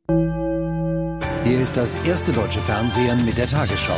Hier ist das erste deutsche Fernsehen mit der Tagesschau.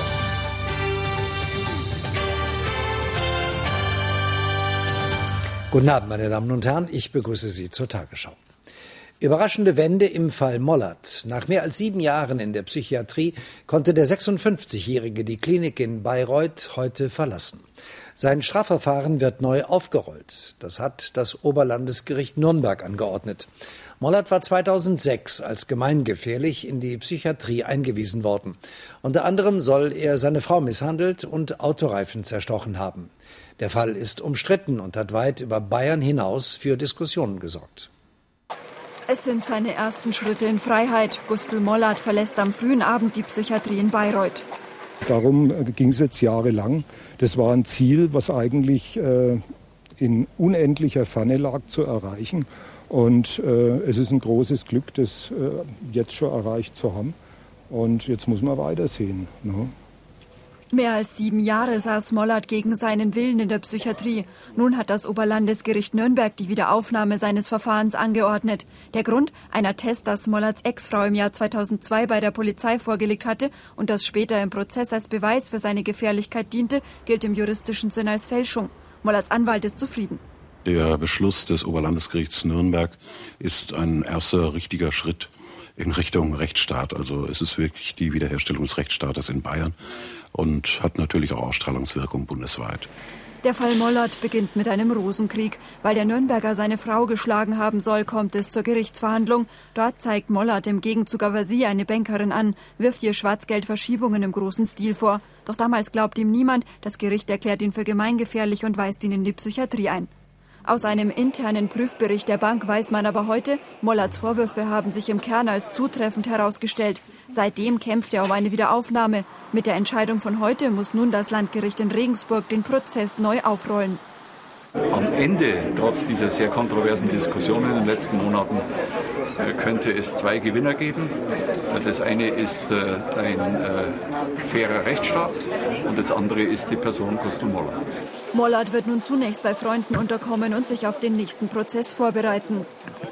Guten Abend, meine Damen und Herren, ich begrüße Sie zur Tagesschau. Überraschende Wende im Fall Mollert. Nach mehr als 7 Jahren in der Psychiatrie konnte der 56-Jährige die Klinik in Bayreuth heute verlassen. Sein Strafverfahren wird neu aufgerollt. Das hat das Oberlandesgericht Nürnberg angeordnet. Mollert war 2006 als gemeingefährlich in die Psychiatrie eingewiesen worden. Unter anderem soll er seine Frau misshandelt und Autoreifen zerstochen haben. Der Fall ist umstritten und hat weit über Bayern hinaus für Diskussionen gesorgt. Es sind seine ersten Schritte in Freiheit. Gustl Mollert verlässt am frühen Abend die Psychiatrie in Bayreuth. Darum ging es jetzt jahrelang. Das war ein Ziel, was eigentlich in unendlicher Ferne lag zu erreichen. Und es ist ein großes Glück, das jetzt schon erreicht zu haben. Und jetzt muss man weitersehen. Ne? Mehr als 7 Jahre saß Mollert gegen seinen Willen in der Psychiatrie. Nun hat das Oberlandesgericht Nürnberg die Wiederaufnahme seines Verfahrens angeordnet. Der Grund? Ein Attest, das Mollerts Ex-Frau im Jahr 2002 bei der Polizei vorgelegt hatte und das später im Prozess als Beweis für seine Gefährlichkeit diente, gilt im juristischen Sinn als Fälschung. Mollerts Anwalt ist zufrieden. Der Beschluss des Oberlandesgerichts Nürnberg ist ein erster richtiger Schritt in Richtung Rechtsstaat. Also es ist wirklich die Wiederherstellung des Rechtsstaates in Bayern und hat natürlich auch Ausstrahlungswirkung bundesweit. Der Fall Mollert beginnt mit einem Rosenkrieg. Weil der Nürnberger seine Frau geschlagen haben soll, kommt es zur Gerichtsverhandlung. Dort zeigt Mollert im Gegenzug aber sie, eine Bankerin, an, wirft ihr Schwarzgeldverschiebungen im großen Stil vor. Doch damals glaubt ihm niemand. Das Gericht erklärt ihn für gemeingefährlich und weist ihn in die Psychiatrie ein. Aus einem internen Prüfbericht der Bank weiß man aber heute, Mollerts Vorwürfe haben sich im Kern als zutreffend herausgestellt. Seitdem kämpft er um eine Wiederaufnahme. Mit der Entscheidung von heute muss nun das Landgericht in Regensburg den Prozess neu aufrollen. Am Ende, trotz dieser sehr kontroversen Diskussionen in den letzten Monaten, könnte es 2 Gewinner geben. Das eine ist ein fairer Rechtsstaat und das andere ist die Person Gustl Mollert. Mollert wird nun zunächst bei Freunden unterkommen und sich auf den nächsten Prozess vorbereiten.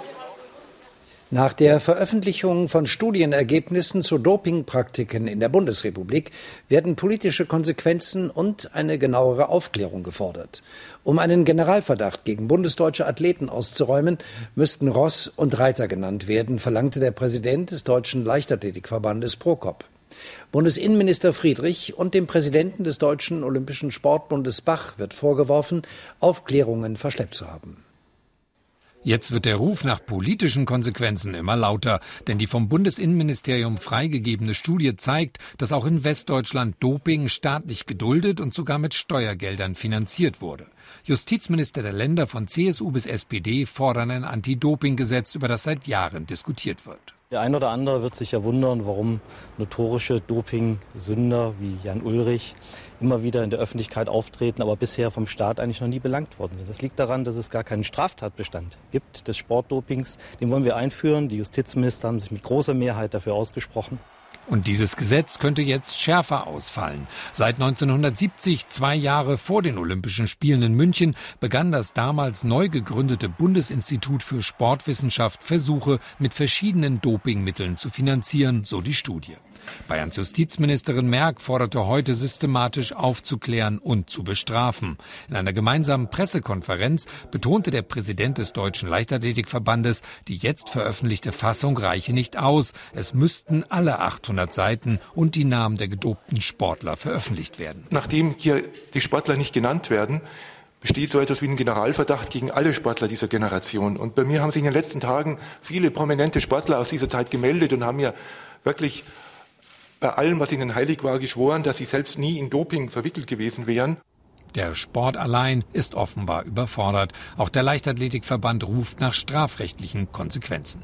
Nach der Veröffentlichung von Studienergebnissen zu Dopingpraktiken in der Bundesrepublik werden politische Konsequenzen und eine genauere Aufklärung gefordert. Um einen Generalverdacht gegen bundesdeutsche Athleten auszuräumen, müssten Ross und Reiter genannt werden, verlangte der Präsident des Deutschen Leichtathletikverbandes Prokop. Bundesinnenminister Friedrich und dem Präsidenten des Deutschen Olympischen Sportbundes Bach wird vorgeworfen, Aufklärungen verschleppt zu haben. Jetzt wird der Ruf nach politischen Konsequenzen immer lauter, denn die vom Bundesinnenministerium freigegebene Studie zeigt, dass auch in Westdeutschland Doping staatlich geduldet und sogar mit Steuergeldern finanziert wurde. Justizminister der Länder von CSU bis SPD fordern ein Anti-Doping-Gesetz, über das seit Jahren diskutiert wird. Der ein oder andere wird sich ja wundern, warum notorische Doping-Sünder wie Jan Ullrich immer wieder in der Öffentlichkeit auftreten, aber bisher vom Staat eigentlich noch nie belangt worden sind. Das liegt daran, dass es gar keinen Straftatbestand gibt des Sportdopings. Den wollen wir einführen. Die Justizminister haben sich mit großer Mehrheit dafür ausgesprochen. Und dieses Gesetz könnte jetzt schärfer ausfallen. Seit 1970, 2 Jahre vor den Olympischen Spielen in München, begann das damals neu gegründete Bundesinstitut für Sportwissenschaft Versuche, mit verschiedenen Dopingmitteln zu finanzieren, so die Studie. Bayerns Justizministerin Merk forderte heute systematisch aufzuklären und zu bestrafen. In einer gemeinsamen Pressekonferenz betonte der Präsident des Deutschen Leichtathletikverbandes, die jetzt veröffentlichte Fassung reiche nicht aus. Es müssten alle 800 Seiten und die Namen der gedopten Sportler veröffentlicht werden. Nachdem hier die Sportler nicht genannt werden, besteht so etwas wie ein Generalverdacht gegen alle Sportler dieser Generation. Und bei mir haben sich in den letzten Tagen viele prominente Sportler aus dieser Zeit gemeldet und haben mir wirklich bei allem, was ihnen heilig war, geschworen, dass sie selbst nie in Doping verwickelt gewesen wären. Der Sport allein ist offenbar überfordert. Auch der Leichtathletikverband ruft nach strafrechtlichen Konsequenzen.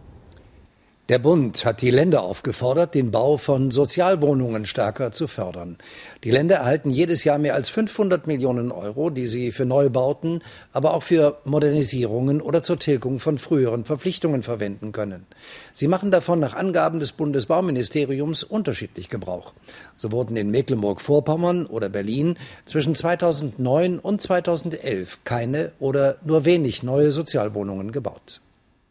Der Bund hat die Länder aufgefordert, den Bau von Sozialwohnungen stärker zu fördern. Die Länder erhalten jedes Jahr mehr als 500 Millionen Euro, die sie für Neubauten, aber auch für Modernisierungen oder zur Tilgung von früheren Verpflichtungen verwenden können. Sie machen davon nach Angaben des Bundesbauministeriums unterschiedlich Gebrauch. So wurden in Mecklenburg-Vorpommern oder Berlin zwischen 2009 und 2011 keine oder nur wenig neue Sozialwohnungen gebaut.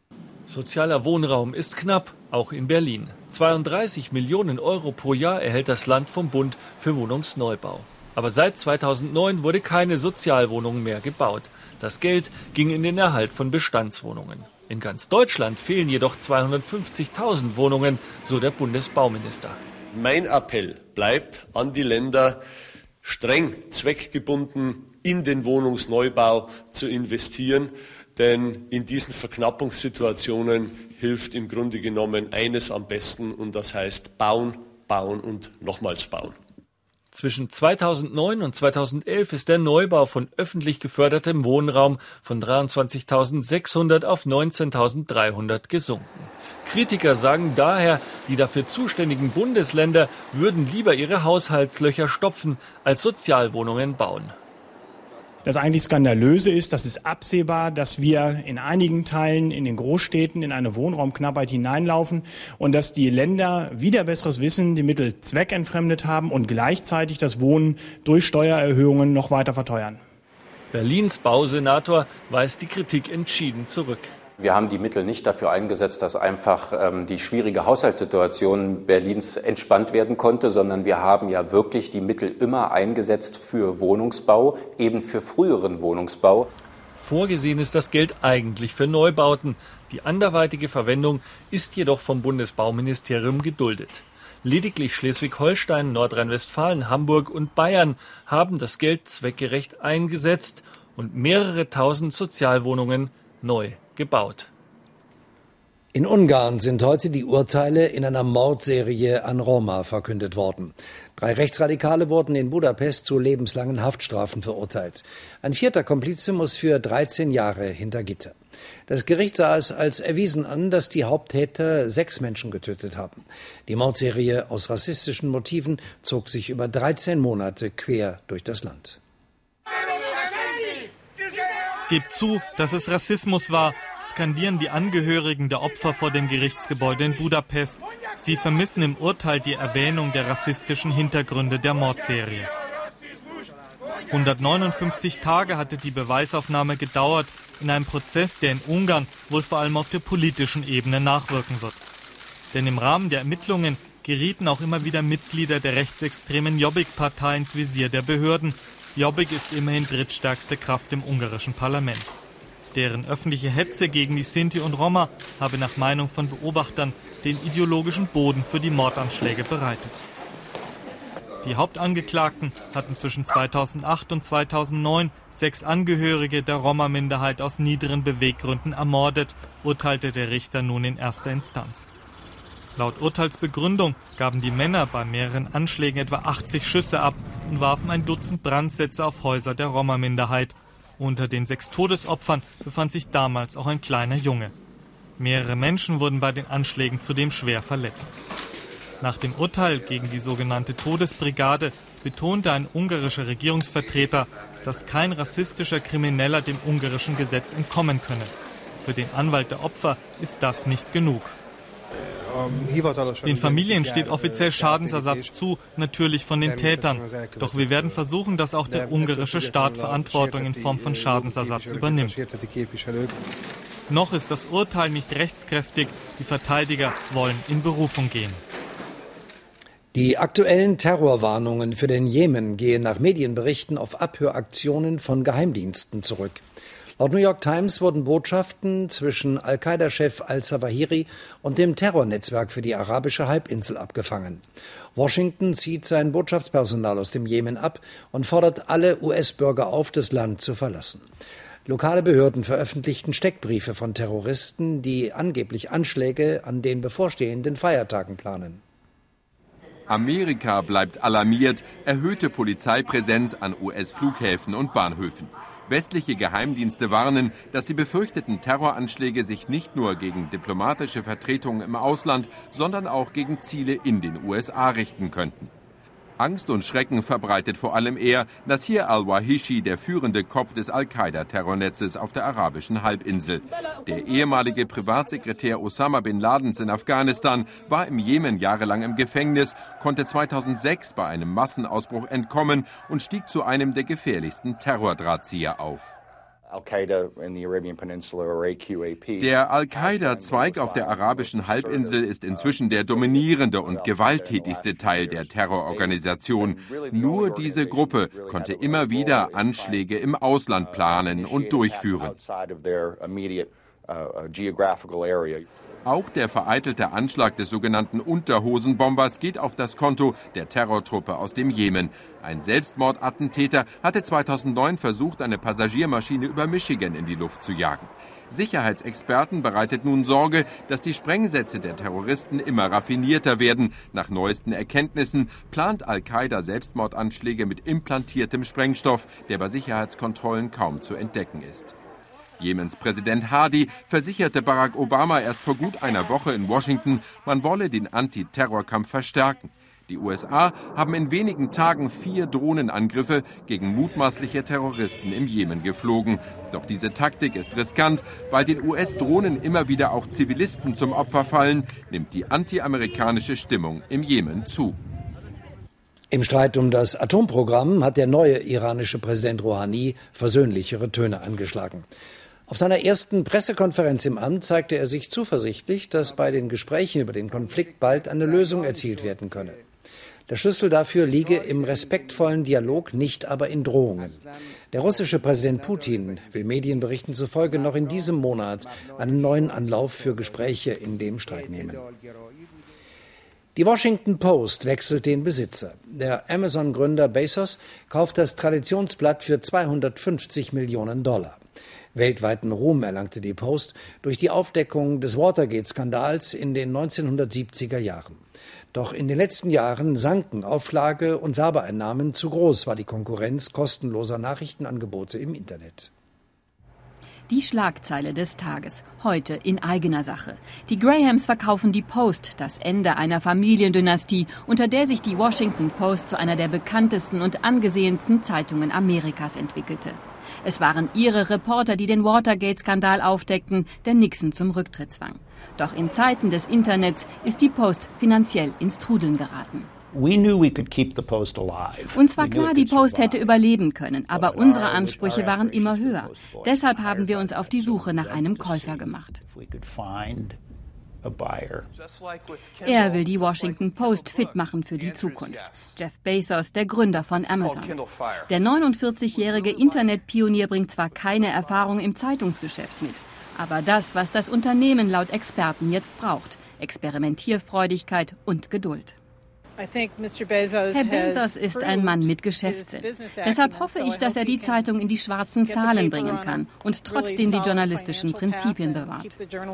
Sozialer Wohnraum ist knapp, auch in Berlin. 32 Millionen Euro pro Jahr erhält das Land vom Bund für Wohnungsneubau. Aber seit 2009 wurde keine Sozialwohnung mehr gebaut. Das Geld ging in den Erhalt von Bestandswohnungen. In ganz Deutschland fehlen jedoch 250.000 Wohnungen, so der Bundesbauminister. Mein Appell bleibt an die Länder, streng zweckgebunden in den Wohnungsneubau zu investieren. Denn in diesen Verknappungssituationen hilft im Grunde genommen eines am besten, und das heißt bauen, bauen und nochmals bauen. Zwischen 2009 und 2011 ist der Neubau von öffentlich gefördertem Wohnraum von 23.600 auf 19.300 gesunken. Kritiker sagen daher, die dafür zuständigen Bundesländer würden lieber ihre Haushaltslöcher stopfen, als Sozialwohnungen bauen. Das eigentlich Skandalöse ist, dass es absehbar, dass wir in einigen Teilen in den Großstädten in eine Wohnraumknappheit hineinlaufen und dass die Länder wider besseres Wissen die Mittel zweckentfremdet haben und gleichzeitig das Wohnen durch Steuererhöhungen noch weiter verteuern. Berlins Bausenator weist die Kritik entschieden zurück. Wir haben die Mittel nicht dafür eingesetzt, dass einfach die schwierige Haushaltssituation Berlins entspannt werden konnte, sondern wir haben ja wirklich die Mittel immer eingesetzt für Wohnungsbau, eben für früheren Wohnungsbau. Vorgesehen ist das Geld eigentlich für Neubauten. Die anderweitige Verwendung ist jedoch vom Bundesbauministerium geduldet. Lediglich Schleswig-Holstein, Nordrhein-Westfalen, Hamburg und Bayern haben das Geld zweckgerecht eingesetzt und mehrere tausend Sozialwohnungen neu gebaut. In Ungarn sind heute die Urteile in einer Mordserie an Roma verkündet worden. 3 Rechtsradikale wurden in Budapest zu lebenslangen Haftstrafen verurteilt. Ein 4. Komplize muss für 13 Jahre hinter Gitter. Das Gericht sah es als erwiesen an, dass die Haupttäter 6 Menschen getötet haben. Die Mordserie aus rassistischen Motiven zog sich über 13 Monate quer durch das Land. Gebt zu, dass es Rassismus war, skandieren die Angehörigen der Opfer vor dem Gerichtsgebäude in Budapest. Sie vermissen im Urteil die Erwähnung der rassistischen Hintergründe der Mordserie. 159 Tage hatte die Beweisaufnahme gedauert, in einem Prozess, der in Ungarn wohl vor allem auf der politischen Ebene nachwirken wird. Denn im Rahmen der Ermittlungen gerieten auch immer wieder Mitglieder der rechtsextremen Jobbik-Partei ins Visier der Behörden. Jobbik ist immerhin drittstärkste Kraft im ungarischen Parlament. Deren öffentliche Hetze gegen die Sinti und Roma habe nach Meinung von Beobachtern den ideologischen Boden für die Mordanschläge bereitet. Die Hauptangeklagten hatten zwischen 2008 und 2009 6 Angehörige der Roma-Minderheit aus niederen Beweggründen ermordet, urteilte der Richter nun in erster Instanz. Laut Urteilsbegründung gaben die Männer bei mehreren Anschlägen etwa 80 Schüsse ab und warfen ein Dutzend Brandsätze auf Häuser der Roma-Minderheit. Unter den 6 Todesopfern befand sich damals auch ein kleiner Junge. Mehrere Menschen wurden bei den Anschlägen zudem schwer verletzt. Nach dem Urteil gegen die sogenannte Todesbrigade betonte ein ungarischer Regierungsvertreter, dass kein rassistischer Krimineller dem ungarischen Gesetz entkommen könne. Für den Anwalt der Opfer ist das nicht genug. Den Familien steht offiziell Schadensersatz zu, natürlich von den Tätern. Doch wir werden versuchen, dass auch der ungarische Staat Verantwortung in Form von Schadensersatz übernimmt. Noch ist das Urteil nicht rechtskräftig. Die Verteidiger wollen in Berufung gehen. Die aktuellen Terrorwarnungen für den Jemen gehen nach Medienberichten auf Abhöraktionen von Geheimdiensten zurück. Laut New York Times wurden Botschaften zwischen Al-Qaida-Chef al-Zawahiri und dem Terrornetzwerk für die arabische Halbinsel abgefangen. Washington zieht sein Botschaftspersonal aus dem Jemen ab und fordert alle US-Bürger auf, das Land zu verlassen. Lokale Behörden veröffentlichten Steckbriefe von Terroristen, die angeblich Anschläge an den bevorstehenden Feiertagen planen. Amerika bleibt alarmiert, erhöhte Polizeipräsenz an US-Flughäfen und Bahnhöfen. Westliche Geheimdienste warnen, dass die befürchteten Terroranschläge sich nicht nur gegen diplomatische Vertretungen im Ausland, sondern auch gegen Ziele in den USA richten könnten. Angst und Schrecken verbreitet vor allem er, Nasir al-Wahishi, der führende Kopf des Al-Qaida-Terrornetzes auf der arabischen Halbinsel. Der ehemalige Privatsekretär Osama bin Ladens in Afghanistan war im Jemen jahrelang im Gefängnis, konnte 2006 bei einem Massenausbruch entkommen und stieg zu einem der gefährlichsten Terrordrahtzieher auf. Der Al-Qaida-Zweig auf der arabischen Halbinsel ist inzwischen der dominierende und gewalttätigste Teil der Terrororganisation. Nur diese Gruppe konnte immer wieder Anschläge im Ausland planen und durchführen. Auch der vereitelte Anschlag des sogenannten Unterhosenbombers geht auf das Konto der Terrortruppe aus dem Jemen. Ein Selbstmordattentäter hatte 2009 versucht, eine Passagiermaschine über Michigan in die Luft zu jagen. Sicherheitsexperten bereitet nun Sorge, dass die Sprengsätze der Terroristen immer raffinierter werden. Nach neuesten Erkenntnissen plant Al-Qaida Selbstmordanschläge mit implantiertem Sprengstoff, der bei Sicherheitskontrollen kaum zu entdecken ist. Jemens Präsident Hadi versicherte Barack Obama erst vor gut einer Woche in Washington, man wolle den Antiterrorkampf verstärken. Die USA haben in wenigen Tagen 4 Drohnenangriffe gegen mutmaßliche Terroristen im Jemen geflogen. Doch diese Taktik ist riskant, weil den US-Drohnen immer wieder auch Zivilisten zum Opfer fallen, nimmt die anti-amerikanische Stimmung im Jemen zu. Im Streit um das Atomprogramm hat der neue iranische Präsident Rouhani versöhnlichere Töne angeschlagen. Auf seiner ersten Pressekonferenz im Amt zeigte er sich zuversichtlich, dass bei den Gesprächen über den Konflikt bald eine Lösung erzielt werden könne. Der Schlüssel dafür liege im respektvollen Dialog, nicht aber in Drohungen. Der russische Präsident Putin will Medienberichten zufolge noch in diesem Monat einen neuen Anlauf für Gespräche in dem Streit nehmen. Die Washington Post wechselt den Besitzer. Der Amazon-Gründer Bezos kauft das Traditionsblatt für $250 Millionen. Weltweiten Ruhm erlangte die Post durch die Aufdeckung des Watergate-Skandals in den 1970er Jahren. Doch in den letzten Jahren sanken Auflage und Werbeeinnahmen, zu groß war die Konkurrenz kostenloser Nachrichtenangebote im Internet. Die Schlagzeile des Tages, heute in eigener Sache. Die Grahams verkaufen die Post, das Ende einer Familiendynastie, unter der sich die Washington Post zu einer der bekanntesten und angesehensten Zeitungen Amerikas entwickelte. Es waren ihre Reporter, die den Watergate-Skandal aufdeckten, der Nixon zum Rücktritt zwang. Doch in Zeiten des Internets ist die Post finanziell ins Trudeln geraten. Uns war klar, die Post hätte überleben können, aber unsere Ansprüche waren immer höher. Deshalb haben wir uns auf die Suche nach einem Käufer gemacht. Er will die Washington Post fit machen für die Zukunft. Jeff Bezos, der Gründer von Amazon. Der 49-jährige Internetpionier bringt zwar keine Erfahrung im Zeitungsgeschäft mit, aber das, was das Unternehmen laut Experten jetzt braucht: Experimentierfreudigkeit und Geduld. Herr Bezos ist ein Mann mit Geschäftssinn. Deshalb hoffe ich, dass er die Zeitung in die schwarzen Zahlen bringen kann und trotzdem die journalistischen Prinzipien bewahrt.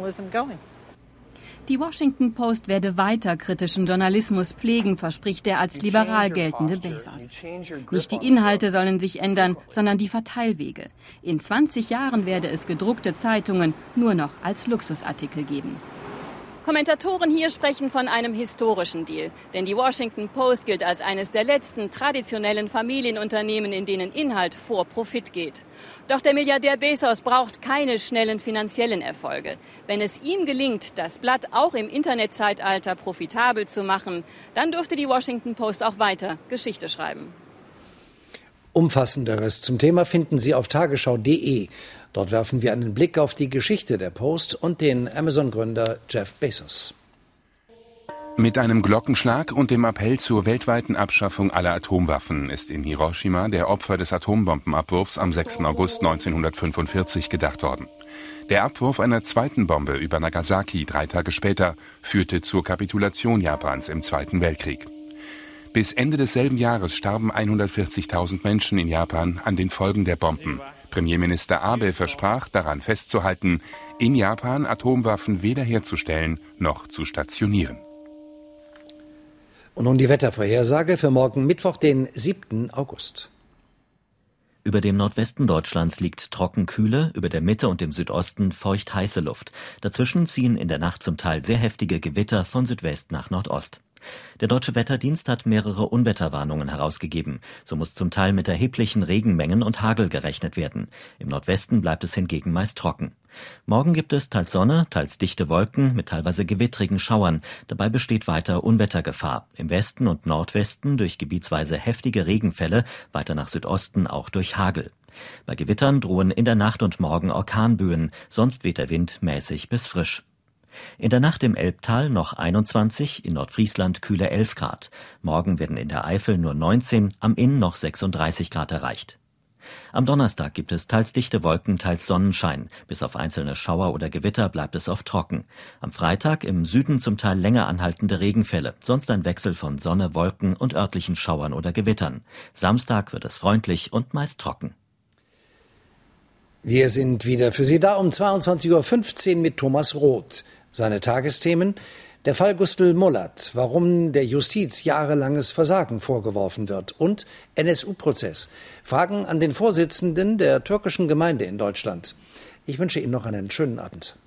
Die Washington Post werde weiter kritischen Journalismus pflegen, verspricht der als liberal geltende Bezos. Nicht die Inhalte sollen sich ändern, sondern die Verteilwege. In 20 Jahren werde es gedruckte Zeitungen nur noch als Luxusartikel geben. Kommentatoren hier sprechen von einem historischen Deal, denn die Washington Post gilt als eines der letzten traditionellen Familienunternehmen, in denen Inhalt vor Profit geht. Doch der Milliardär Bezos braucht keine schnellen finanziellen Erfolge. Wenn es ihm gelingt, das Blatt auch im Internetzeitalter profitabel zu machen, dann dürfte die Washington Post auch weiter Geschichte schreiben. Umfassenderes zum Thema finden Sie auf tagesschau.de. Dort werfen wir einen Blick auf die Geschichte der Post und den Amazon-Gründer Jeff Bezos. Mit einem Glockenschlag und dem Appell zur weltweiten Abschaffung aller Atomwaffen ist in Hiroshima der Opfer des Atombombenabwurfs am 6. August 1945 gedacht worden. Der Abwurf einer zweiten Bombe über Nagasaki 3 Tage später führte zur Kapitulation Japans im Zweiten Weltkrieg. Bis Ende desselben Jahres starben 140.000 Menschen in Japan an den Folgen der Bomben. Premierminister Abe versprach, daran festzuhalten, in Japan Atomwaffen weder herzustellen noch zu stationieren. Und nun die Wettervorhersage für morgen Mittwoch, den 7. August. Über dem Nordwesten Deutschlands liegt trockenkühle, über der Mitte und dem Südosten feucht-heiße Luft. Dazwischen ziehen in der Nacht zum Teil sehr heftige Gewitter von Südwest nach Nordost. Der Deutsche Wetterdienst hat mehrere Unwetterwarnungen herausgegeben. So muss zum Teil mit erheblichen Regenmengen und Hagel gerechnet werden. Im Nordwesten bleibt es hingegen meist trocken. Morgen gibt es teils Sonne, teils dichte Wolken mit teilweise gewittrigen Schauern. Dabei besteht weiter Unwettergefahr. Im Westen und Nordwesten durch gebietsweise heftige Regenfälle, weiter nach Südosten auch durch Hagel. Bei Gewittern drohen in der Nacht und morgen Orkanböen, sonst weht der Wind mäßig bis frisch. In der Nacht im Elbtal noch 21, in Nordfriesland kühle 11 Grad. Morgen werden in der Eifel nur 19, am Inn noch 36 Grad erreicht. Am Donnerstag gibt es teils dichte Wolken, teils Sonnenschein. Bis auf einzelne Schauer oder Gewitter bleibt es oft trocken. Am Freitag im Süden zum Teil länger anhaltende Regenfälle. Sonst ein Wechsel von Sonne, Wolken und örtlichen Schauern oder Gewittern. Samstag wird es freundlich und meist trocken. Wir sind wieder für Sie da um 22.15 Uhr mit Thomas Roth. Seine Tagesthemen: der Fall Gustl Mollert, warum der Justiz jahrelanges Versagen vorgeworfen wird, und NSU-Prozess. Fragen an den Vorsitzenden der türkischen Gemeinde in Deutschland. Ich wünsche Ihnen noch einen schönen Abend.